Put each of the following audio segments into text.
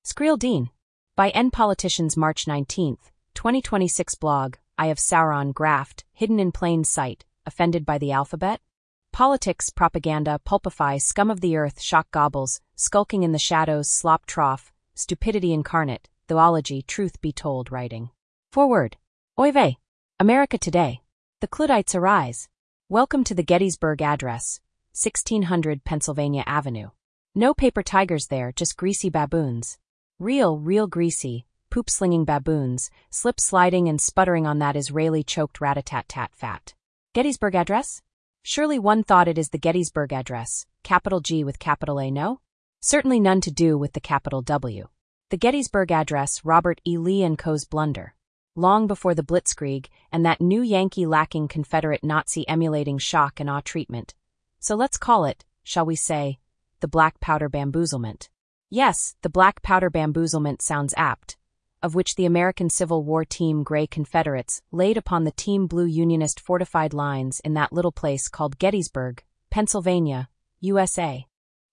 Skrill by N Politicians March 19, 2026 blog, I have Sauron graft, hidden in plain sight, offended by the alphabet? Politics, propaganda, pulpify, scum of the earth, shock gobbles, skulking in the shadows, slop trough, stupidity incarnate, theology, truth be told writing. Forward. Oy vey. America Today. The Kluddites arise. Welcome to the Gettysburg Address, 1600 Pennsylvania Avenue. No paper tigers there, just greasy baboons. Real greasy, poop-slinging baboons, slip-sliding and sputtering on that Israeli-choked rat-a-tat-tat fat. Gettysburg Address? Surely one thought it is the Gettysburg Address, capital G with capital A, no? Certainly none to do with the capital W. The Gettysburg Address, Robert E. Lee and Co.'s blunder. Long before the Blitzkrieg and that new Yankee-lacking Confederate Nazi-emulating shock and awe treatment. So let's call it, shall we say, the black powder bamboozlement. Yes, the black powder bamboozlement sounds apt, of which the American Civil War Team Gray Confederates laid upon the Team Blue Unionist fortified lines in that little place called Gettysburg, Pennsylvania, USA.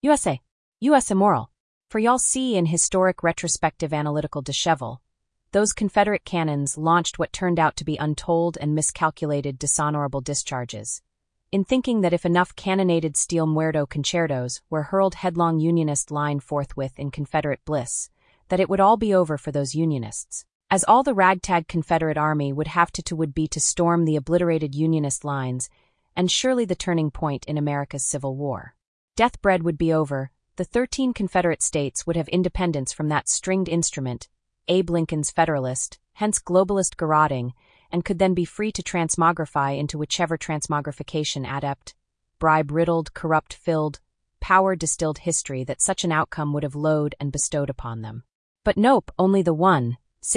U.S. immoral. For y'all see in historic retrospective analytical dishevel, those Confederate cannons launched what turned out to be untold and miscalculated dishonorable discharges. In thinking that if enough cannonaded steel muerto concertos were hurled headlong Unionist line forthwith in Confederate bliss, that it would all be over for those Unionists, as all the ragtag Confederate army would have would be to storm the obliterated Unionist lines, and surely the turning point in America's Civil War. Deathbed would be over, the 13 Confederate states would have independence from that stringed instrument, Abe Lincoln's Federalist, hence globalist garroting, and could then be free to transmogrify into whichever transmogrification adept, bribe-riddled, corrupt-filled, power-distilled history that such an outcome would have load and bestowed upon them. But nope, only the one,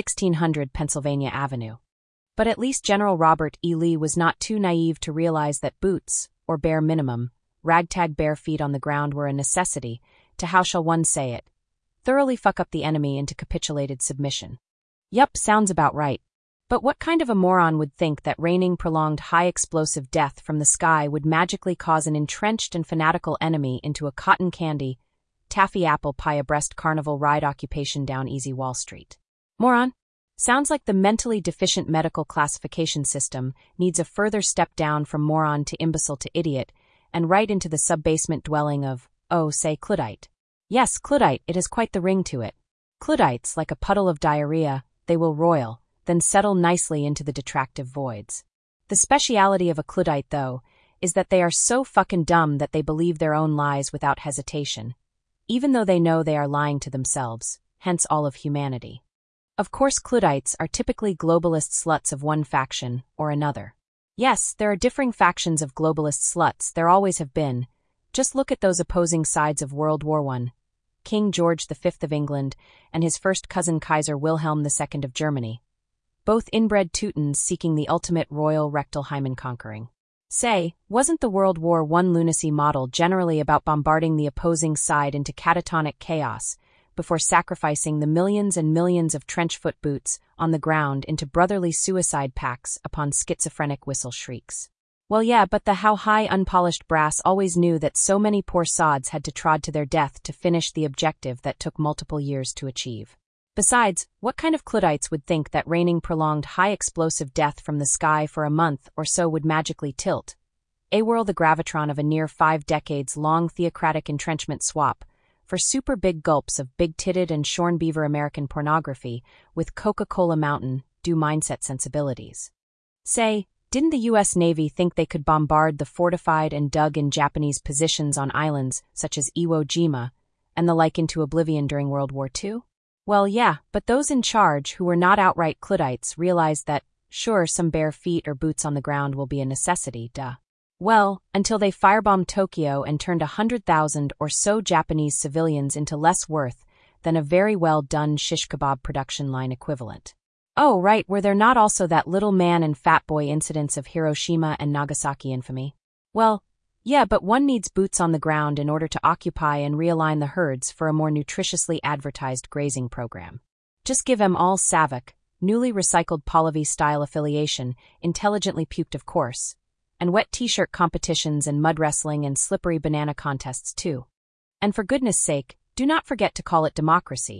1600 Pennsylvania Avenue. But at least General Robert E. Lee was not too naive to realize that boots, or bare minimum, ragtag bare feet on the ground were a necessity to, how shall one say it, thoroughly fuck up the enemy into capitulated submission. Yup, sounds about right. But what kind of a moron would think that raining prolonged high-explosive death from the sky would magically cause an entrenched and fanatical enemy into a cotton candy, taffy apple pie-abreast carnival ride occupation down easy Wall Street? Moron? Sounds like the mentally deficient medical classification system needs a further step down from moron to imbecile to idiot, and right into the sub-basement dwelling of, say, Kluddite. Yes, Kluddite, it has quite the ring to it. Kluddites, like a puddle of diarrhea, they will roil, then settle nicely into the detractive voids. The speciality of a Kluddite, though, is that they are so fucking dumb that they believe their own lies without hesitation, even though they know they are lying to themselves, hence all of humanity. Of course, Kluddites are typically globalist sluts of one faction or another. Yes, there are differing factions of globalist sluts, there always have been. Just look at those opposing sides of World War I. King George V of England and his first cousin Kaiser Wilhelm II of Germany. Both inbred Teutons seeking the ultimate royal rectal hymen conquering. Say, wasn't the World War I lunacy model generally about bombarding the opposing side into catatonic chaos before sacrificing the millions and millions of trench-foot boots on the ground into brotherly suicide pacts upon schizophrenic whistle shrieks? Well yeah, but the how high unpolished brass always knew that so many poor sods had to trod to their death to finish the objective that took multiple years to achieve. Besides, what kind of Kluddites would think that raining prolonged high-explosive death from the sky for a month or so would magically tilt, whirl the gravitron of a near 5 decades-long theocratic entrenchment swap for super big gulps of big-titted and shorn beaver American pornography with Coca-Cola Mountain Dew mindset sensibilities? Say, didn't the U.S. Navy think they could bombard the fortified and dug-in Japanese positions on islands such as Iwo Jima and the like into oblivion during World War II? Well, yeah, but those in charge who were not outright Kluddites realized that, sure, some bare feet or boots on the ground will be a necessity, duh. Well, until they firebombed Tokyo and turned 100,000 or so Japanese civilians into less worth than a very well-done shish kebab production line equivalent. Oh, right, were there not also that little man and fat boy incidents of Hiroshima and Nagasaki infamy? Well, yeah, but one needs boots on the ground in order to occupy and realign the herds for a more nutritiously advertised grazing program. Just give them all Savak, newly recycled Pahlavi-style affiliation, intelligently puked of course, and wet t-shirt competitions and mud wrestling and slippery banana contests too. And for goodness sake, do not forget to call it democracy.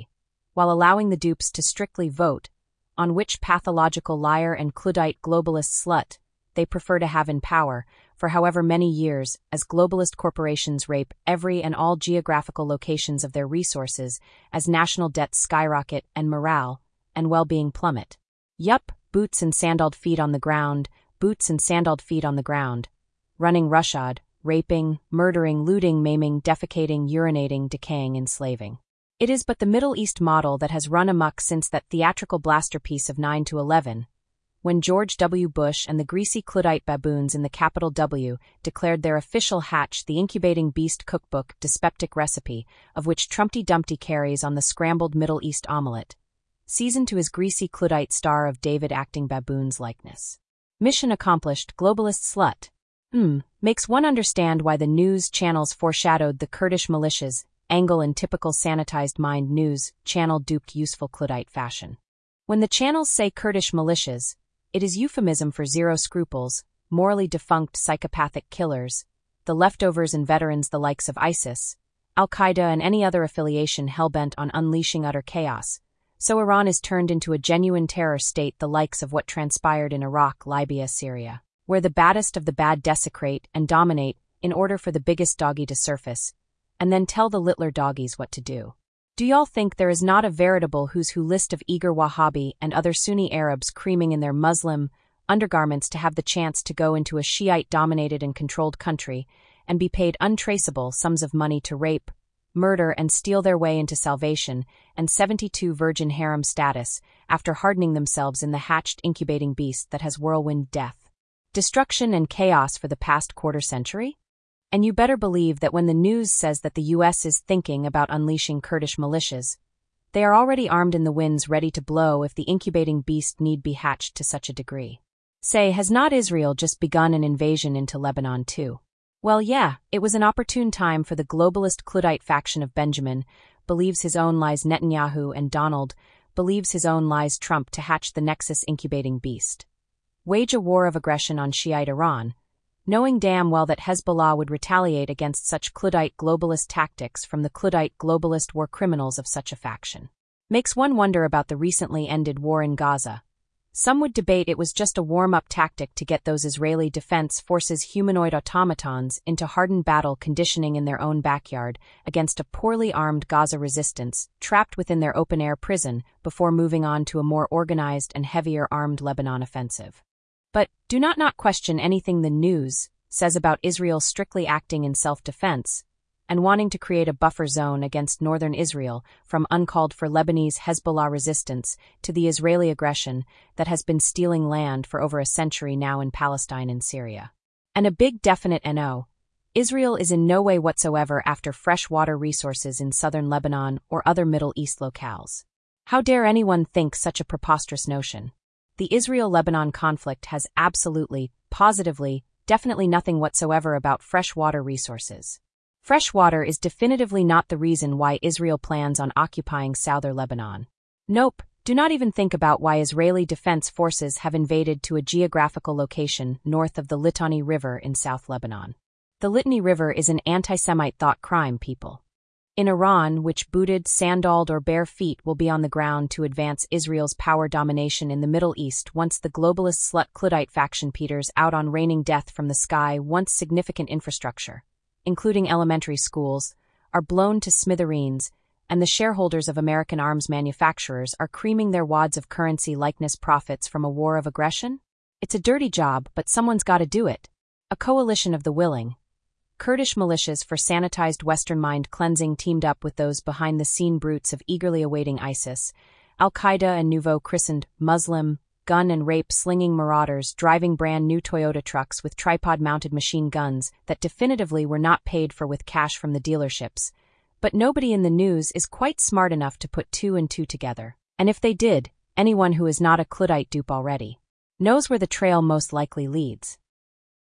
while allowing the dupes to strictly vote on which pathological liar and Luddite globalist slut they prefer to have in power for however many years, as globalist corporations rape every and all geographical locations of their resources as national debts skyrocket and morale and well-being plummet. Yup, boots and sandaled feet on the ground, boots and sandaled feet on the ground. Running roughshod, raping, murdering, looting, maiming, defecating, urinating, decaying, enslaving. It is but the Middle East model that has run amok since that theatrical blasterpiece of 9/11, when George W. Bush and the greasy Luddite baboons in the capital W declared their official Hatch the Incubating Beast Cookbook dyspeptic recipe of which Trumpty Dumpty carries on the scrambled Middle East omelette, seasoned to his greasy Luddite star of David acting baboon's likeness. Mission accomplished, globalist slut. Makes one understand why the news channels foreshadowed the Kurdish militias angle in typical sanitized mind news channel duped useful Luddite fashion. When the channels say Kurdish militias, it is euphemism for zero scruples, morally defunct psychopathic killers, the leftovers and veterans the likes of ISIS, Al-Qaeda and any other affiliation hellbent on unleashing utter chaos. So Iran is turned into a genuine terror state the likes of what transpired in Iraq, Libya, Syria, where the baddest of the bad desecrate and dominate in order for the biggest doggy to surface, and then tell the littler doggies what to do. Do y'all think there is not a veritable who's who list of eager Wahhabi and other Sunni Arabs creaming in their Muslim undergarments to have the chance to go into a Shiite-dominated and controlled country and be paid untraceable sums of money to rape, murder and steal their way into salvation and 72 virgin harem status after hardening themselves in the hatched incubating beast that has whirlwind death, destruction and chaos for the past quarter century? And you better believe that when the news says that the U.S. is thinking about unleashing Kurdish militias, they are already armed in the winds ready to blow if the incubating beast need be hatched to such a degree. Say, has not Israel just begun an invasion into Lebanon too? Well, yeah, it was an opportune time for the globalist Luddite faction of Benjamin, believes his own lies Netanyahu, and Donald, believes his own lies Trump to hatch the Nexus incubating beast. Wage a war of aggression on Shiite Iran, knowing damn well that Hezbollah would retaliate against such Luddite globalist tactics from the Luddite globalist war criminals of such a faction. Makes one wonder about the recently ended war in Gaza. Some would debate it was just a warm-up tactic to get those Israeli Defense Forces humanoid automatons into hardened battle conditioning in their own backyard against a poorly armed Gaza resistance trapped within their open-air prison before moving on to a more organized and heavier armed Lebanon offensive. But do not question anything the news says about Israel strictly acting in self-defense and wanting to create a buffer zone against northern Israel from uncalled for Lebanese Hezbollah resistance to the Israeli aggression that has been stealing land for over a century now in Palestine and Syria. And a big definite no, Israel is in no way whatsoever after freshwater resources in southern Lebanon or other Middle East locales. How dare anyone think such a preposterous notion? The Israel-Lebanon conflict has absolutely, positively, definitely nothing whatsoever about freshwater resources. Freshwater is definitively not the reason why Israel plans on occupying southern Lebanon. Nope, do not even think about why Israeli Defense Forces have invaded to a geographical location north of the Litani River in South Lebanon. The Litani River is an anti-Semite thought crime, people. In Iran, which booted, sandaled, or bare feet will be on the ground to advance Israel's power domination in the Middle East once the globalist slut Luddite faction peters out on raining death from the sky once significant infrastructure, including elementary schools, are blown to smithereens, and the shareholders of American arms manufacturers are creaming their wads of currency likeness profits from a war of aggression? It's a dirty job, but someone's got to do it. A coalition of the willing. Kurdish militias for sanitized Western mind cleansing teamed up with those behind-the-scene brutes of eagerly awaiting ISIS, Al-Qaeda and nouveau christened Muslim, gun and rape-slinging marauders driving brand-new Toyota trucks with tripod-mounted machine guns that definitively were not paid for with cash from the dealerships. But nobody in the news is quite smart enough to put two and two together. And if they did, anyone who is not a Luddite dupe already knows where the trail most likely leads.